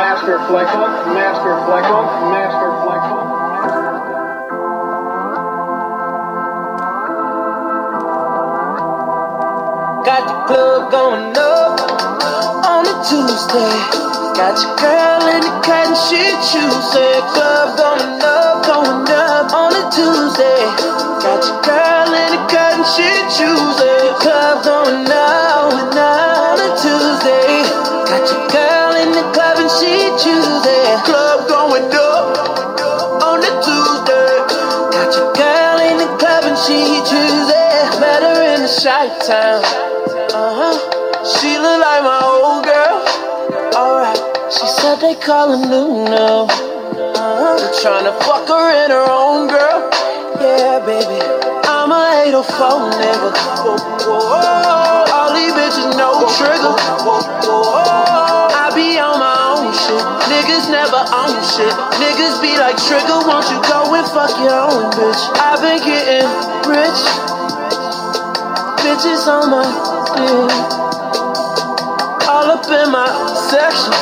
Master Flex Funk, Master Flex Funk, Master Flex Funk. Got the club going up on a Tuesday. Got your girl in the cotton shit shoes. Club going up on a Tuesday. Got your girl in the cotton shit shoes. Club going up on a Tuesday. Got your girl in the club and she chooses. Club going up on a Tuesday. Got your girl in the club and she chooses. Met her in the Chi-Town. She look like my old girl. Alright, she said they call her Nuno. Tryna fuck her in her own girl. Yeah, baby, I'm a 804 nigga. All these bitches no trigger. I be on my own shit. Niggas never own shit. Niggas be like, Trigger, won't you go and fuck your own bitch? I been getting rich. Bitches on my dick. All up in my section.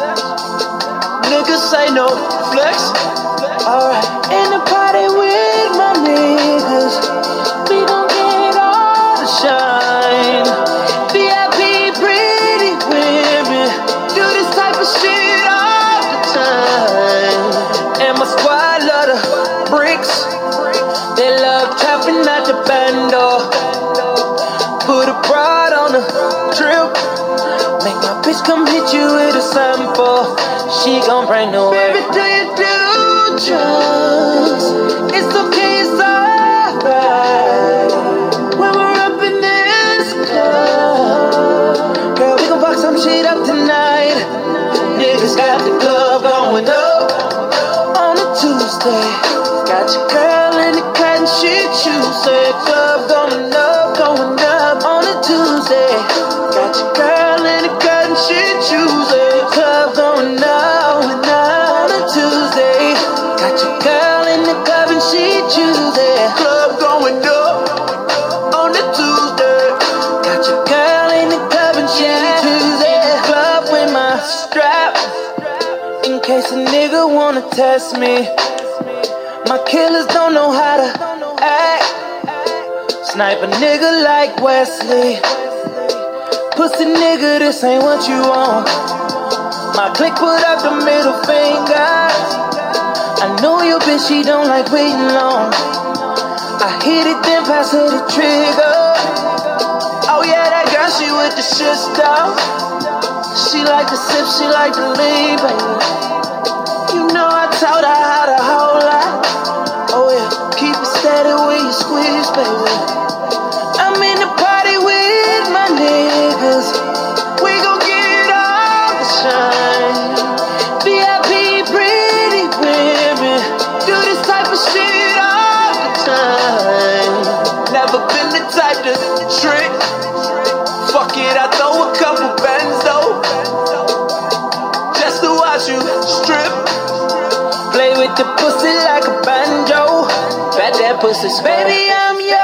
Niggas say no flex. Alright, in the party with my niggas, we gon' get all the shine. VIP pretty women do this type of shit all the time. And my squad love the bricks. They love tapping at the bando. Put a prod on the drip. Make my bitch come hit you with a sample. She gon' bring the wave. Baby, do you do drugs? It's okay, it's alright. When we're up in this club, girl, we gon' fuck some shit up tonight. Niggas got the club going up on a Tuesday. Got your girl in the cotton shit shoes. Club going up on a Tuesday. Got your girl in the cotton shit shoes. Club going up on a Tuesday. Got your girl in the club and she chooses. Club going up on a Tuesday. Got your girl in the club and she chooses. Club with my strap. In case a nigga wanna test me. My killers don't know how to act. Snipe a nigga like Wesley. Pussy nigga, this ain't what you want. My clique put up the middle finger. I know your bitch, she don't like waiting long. I hit it, then pass her the trigger. Oh yeah, that girl, she with the shit stuff. She like to sip, she like to lean, baby. You know I taught her how to hold up. Oh yeah, keep it steady when you squeeze, baby. I'm in the party with my niggas. We gon' get all the shine. VIP pretty women do this type of shit all the time. Never been the type to trick. Fuck it, I throw a couple bands though, just to watch you strip. Play with the pussy like a banjo. Bet that pussy, baby, I'm yours.